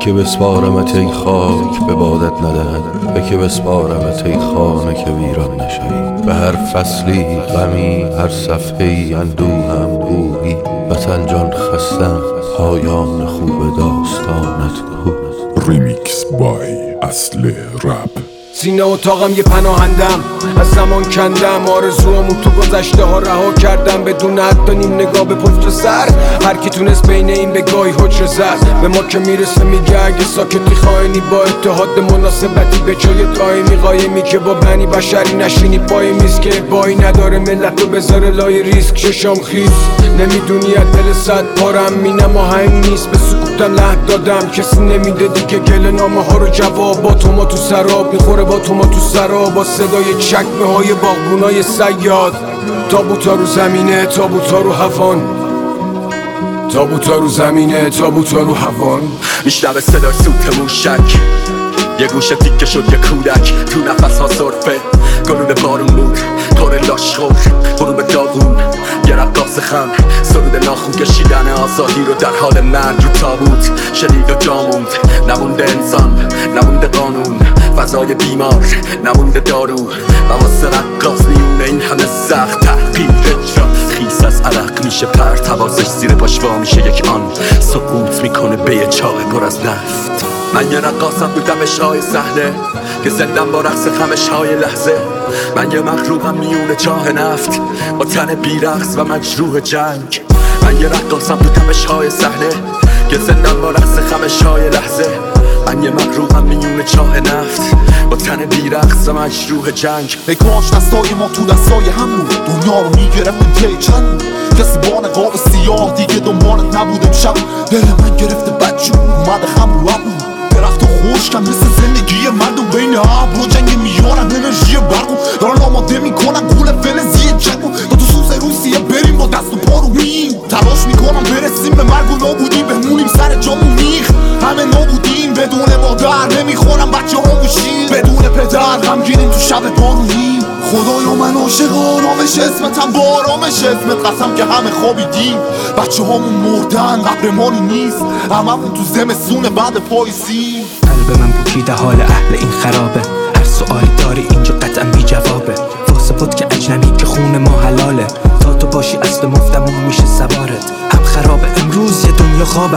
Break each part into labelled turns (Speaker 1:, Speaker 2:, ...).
Speaker 1: که بسپارمت ای خاک به بادت ندهد، به که بسپارمت ای خانه که ویران نشوی. به هر فصلی غمی، هر صفحه‌ای اندوهم بویی. وطن جان خستم، پایان خوب داستانت کو.
Speaker 2: ریمیکس بای اصل رپ.
Speaker 3: سینه اتاقم یه پناهندم، از زمان کندم آرزوامو تو گذشته ها رها کردم. بدون حتی نیم نگاه به پشت سر، هر کی تونست بین این بگاهی حجره زد. به ما که میرسه میگه اگه ساکتی خائنی، با اتحاد مناسبتی به جای دائمی قایمی. که با بنی بشری نشینی پای میز، که بایی نداره ملت رو بذاره لای ریسک. چشام خیز نمیدونی از دل صد پارم، مینم آهنگ نیست به سکوتم لحن دادم. کسی نمیده دیگه گل نامه ها رو جواب، با تو ما تو سراب میخوره، با تو ما تو سرا. با صدای چکمه های باغبونای صیاد، تابوتا رو زمینه، تابوتا رو هوان. تابوتا رو زمینه، تابوتا رو هوان.
Speaker 4: میشنوه صدای سوت موشک، یه گوشه تیکه شد یه کودک. تو نفس ها صرفه گلون بارون بود، طور لاشخور غروب داغون. یه رقاص خم سرود ناخون کشیدن آزادی رو در حال مرگ رو تابوت. شدید و جاموند، نمونده انسان، نمونده قانون. فضای بیمار، نمونده دارو. و واسه رقاص میونه این همه سخت تحقیر اجرا. خیس از عرق میشه پرت، حواسش زیر پاشوا میشه یک آن. سقوط میکنه به یه چاه پر از نفت. من یه رقاصم تو دمش‌های صحنه، که زندم با رقص خمش‌های لحظه. من یه مغروقم میونه چاه نفت، با تن بیرقص و مجروح جنگ. من یه رقاصم تو دمش‌های صحنه، که زندم با رقص خمش‌های لحظه. من یه مغروقم میونه چاه نفت، با تن بیرقص و مجروح جنگ.
Speaker 5: ای کاش دستای ما تو دستای هم بود، دنیا رو میگرفتیم که چند. کسی با نقاب سیاه دیگه دنبالت نبود امشب. دل من گرفته بدجور اومده خم رو ابرو. درخت و خشکم مثل زندگی مردم، بین ابر و جنگ میارن انرژی برقو. دارن آماده میکنن گول فلزی جنگو. تا تو سوز روسیه بریم با دست و پا رو میم. تلاش میکنم برسیم به مرگ و نابودی، بمونیم سر جامون میخ. همه نابودیم بدون مادر، نمیخورم بچه ها موشیم. بدون پدر غمگینیم تو شب بارونی. خدایا من عاشق آرامش اسمتم، با آرامش اسمت قسم که همه خوابیدیم. بچه هامون مردن قبر ما نیست، هممون تو زمستون بعد پاییزی.
Speaker 6: قلب من پوکیده حال اهل این خرابه، هر سوالی داری اینجا قطعا بی جوابه. واسه بود که اجنبی که خون ما حلاله، تا تو باشی اصل مفتمون میشه سوارت. هم خرابه امروز یه دنیا خوابم،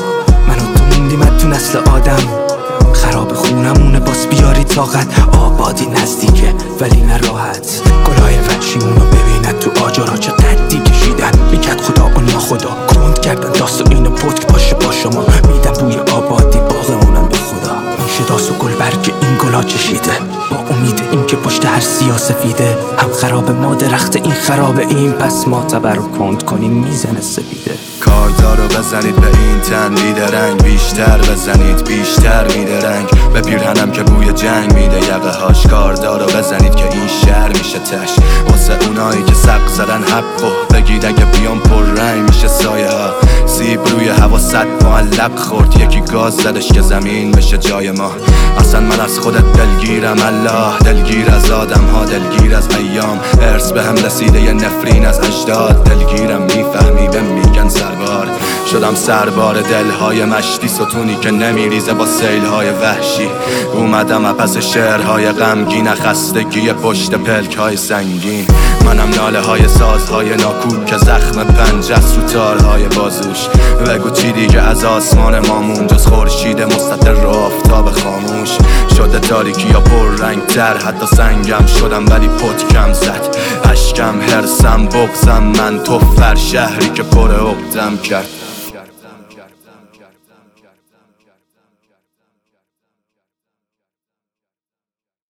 Speaker 6: من و تو موندیم تو نسل آدم. خراب خونمونه باز بیاری طاقت، آبادی نزدیکه ولی نه راحت. گلای وحشیمونو ببیند تو آجارا چه قدی کشیدن. میکرد خدا و ناخدا کند کردن داست و اینو پتک باشه با شما. میدم بوی آبادی باغمونم به خدا. میشه داست و گل برگ این گلا چشیده، با امید این که پشت هر سیاه سفیده. هم خراب ما درخت این خرابه این، پس ما تبر رو کند کنیم میزنه سفیده.
Speaker 7: کاردارو بزنید به این تن بیدرنگ، بیشتر بزنید بیشتر میده رنگ. به پیرهنم که بوی جنگ میده یقه هاش. کاردارو بزنید که این شهر میشه تش، واسه اونایی که سق زدن حقو بگید اگه بیام پر رنگ میشه سایه ها. سیب روی هوا صد معلق خورد، یکی گاز زدش که زمین بشه جای ما. اصلا من از خودت دلگیرم الله، دلگیر از آدم ها، دلگیر از ایام. ارث به هم رسیده یه نفرین از اجداد، دلگیرم میفهمی به میگن سربار. شدم سربار دلهای مشتی، ستونی که نمیریزه با سیلهای وحشی. اومدم پس شعرهای غمگین، خستگی پشت پلکهای سنگین. منم ناله های سازهای ناکوب که زخم پنجست رو تارهای بازوش. بگو چی دیگه از آسمان مامون، جز خورشید مستتر رو آفتاب خاموش. شده تاریکی یا پر رنگ تر، حتی سنگم شدم ولی پتکم زد. اشکم هرسم بغزم من تو فر شهری که پر عقدم کرد.